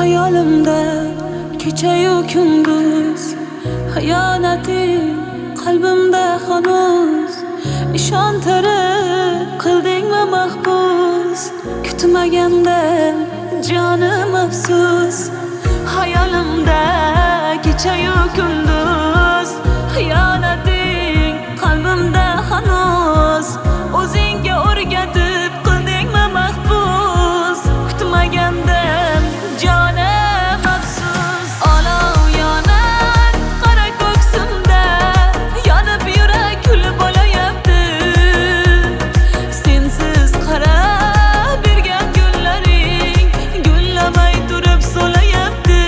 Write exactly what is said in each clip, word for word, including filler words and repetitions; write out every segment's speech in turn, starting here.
Hayolimda kechayu kunduz Hayonating qalbimda hanuz Ishontirib qildingmi mahbus Kutmaganda jonim afsus Hayolimda kechayu kunduz Hayonating qalbimda hanuz O'zingga o'rgatib qildingmi mahbus Kutmaganda jonim afsus Olov yonar qora ko'ksimda Yonib yurak kulib olayapti Sensiz qarab bergan gullaring Gullamay turib so'layapti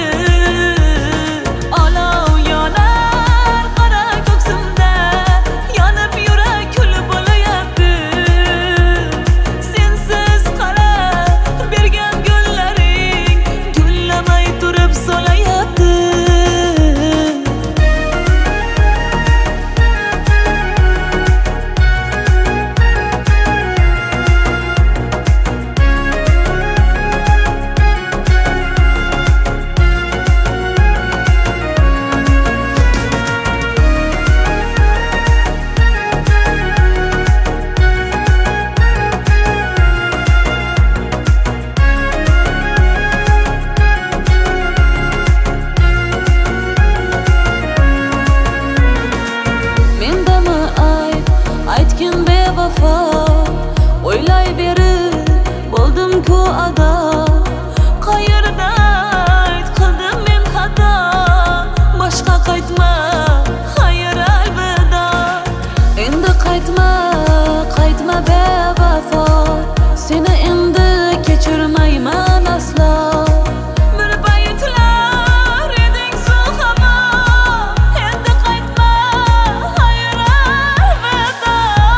Olov yonar qora ko'ksimda Yonib yurak kulib olayapti Sensiz qarab bergan gullaring Gullamay turib so'layapti Mendami ayb aytgin bevafo O'ylay berib bo'ldim-ku ado Qayerda ayt qildim men xato Boshqa qaytma xayr alvido Endi qaytma qaytma bevafo Seni endi kechirmayman aslo Bir paytlar eding suv havo Endi qaytma xayr alvido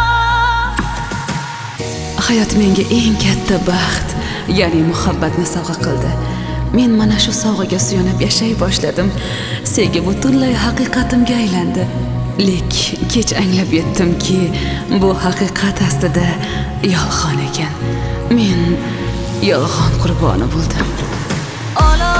Hayot menga eng katta baxt, ya'ni muhabbatni sovg'a qildi. Men mana shu sovg'aga suyanib yashay boshladim. Sevgi butunlay haqiqatimga aylandi. Lek kech anglab yetdimki, bu haqiqat aslida yolg'on ekan. Men yolg'on qurboni bo'ldim.